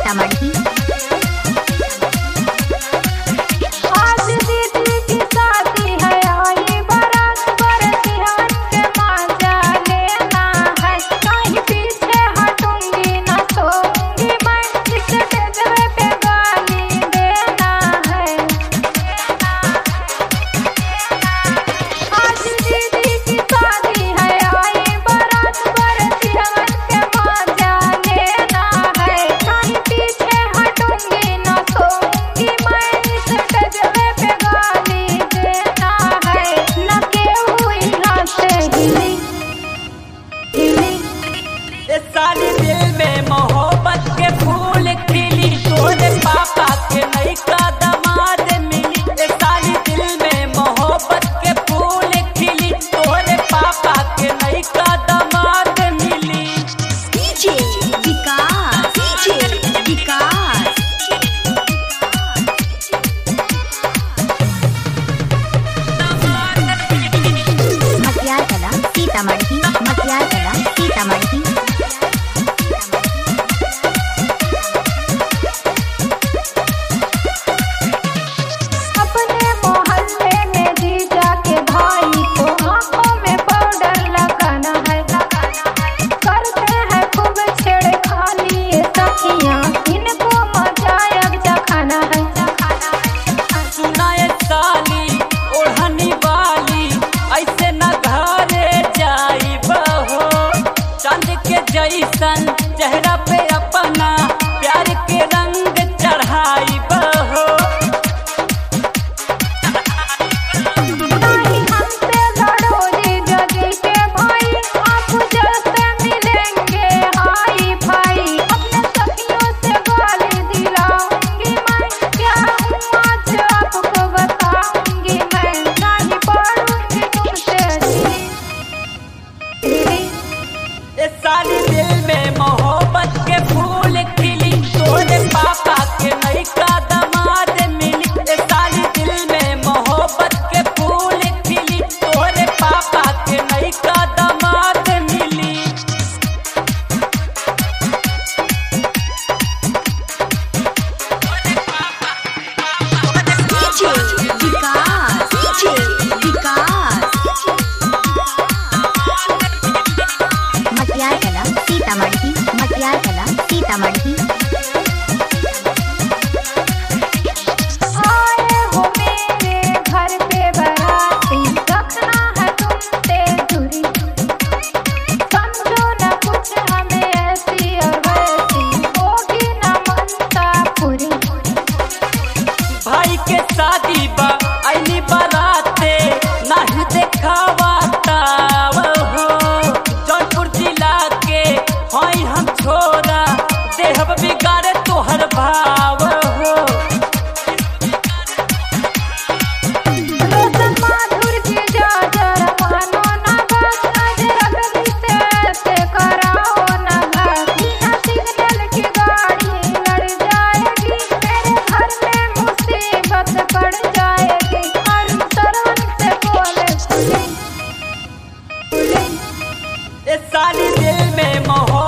सीतामढ़ी। आज दीदी की शादी है, आई बारात बरतियान के मजा लेना है। कहीं पीछे हटूंगी न सोऊंगी मैं, स्टेजवे पे गाली देना है। आज दीदी की शादी है, आई बारात बरतियान के मजा लेना है। कहीं पीछे हटूंगी न सोऊंगी मैं, स्टेजवे पे गाली देना है। न केहू यहाँ से हिली हिली। इस साली दिल में मोहब्बत के फूल खिली, तोरे पापा के नई का दामाद मिली। इस साली दिल में मोहब्बत के फूल खिली, तोरे पापा के नई का दामाद मिली। DJ Vikas, DJ Vikas. मटियार कला सीतामढ़ी, मटियार कला सीतामढ़ी। अपने मोहल्ले में जीजा के भाई को आंखों में पाउडर लगाना है। करते हैं खूब छेड़खानी ये सखियां, इनको मजा अब जखाना है। सुनाए साली ओढ़नी वाली, ऐसे न घरे जाई बहो। चांद के जैसन चेहरा पे अपना प्यार के रंग चढ़ाई बहो। नहीं हमसे लड़ो जीजा जी के भाई, आप जैसे मिलेंगे हाई फाई। अपने सखियों से गाली दिलाऊंगी मैं, क्या हूँ आज आपको बताऊंगी मैं। नहीं पढ़ूंगी तुमसे हिली। इस साली दिल में मोहब्बत के फूल खिली, तोरे पापा के नई का दामाद मिली। इस साली दिल में मोहब्बत के फूल खिली, तोरे पापा के नई का दामाद मिली। DJ Vikas, DJ Vikas. मटियार कला सीतामढ़ी, मटियार कला सीतामढ़ी। आए हो मेरे घर पे बराती, रखना है तुमसे दूरी। समझो न कुछ हमें ऐसी और वैसी, होगी न मनता पूरी। भाई के शादी बा आईनी बाराते, नहीं देखावा ताव हो। जौनपुर जिला के हई हम छोरा, देहब बिगाड़े तोहर भाव हो। रोशन माधुर की जाजर मानो न बस, आज रगड़ी से ऐसे कराओ न घस। बिना सिग्नल की गाड़ी लड़ जाएगी, मेरे घर में मुसीबत पड़ जाएगी। अरुण सरवन से बोले खुली खुली। इस साली दिल में मोहब्बत